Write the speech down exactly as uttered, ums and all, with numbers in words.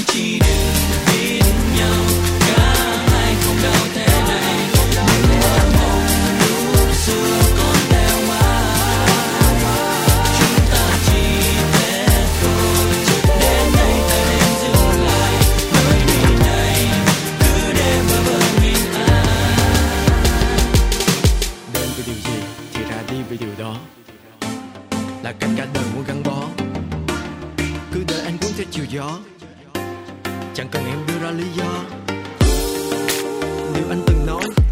chỉ đừng biết nhau, cả hai không đau thế này. Những mơ mộng lúc xưa còn theo mãi, chúng ta chỉ thế thôi. Đến đây ta nên dừng lại, nơi đi này cứ để mơ mơ mình ai. Đến với điều gì thì ra đi với điều đó, là cách cả đời muốn gắn bó. Cứ để anh cuốn theo chiều gió, chẳng cần em đưa ra lý do. Điều anh từng nói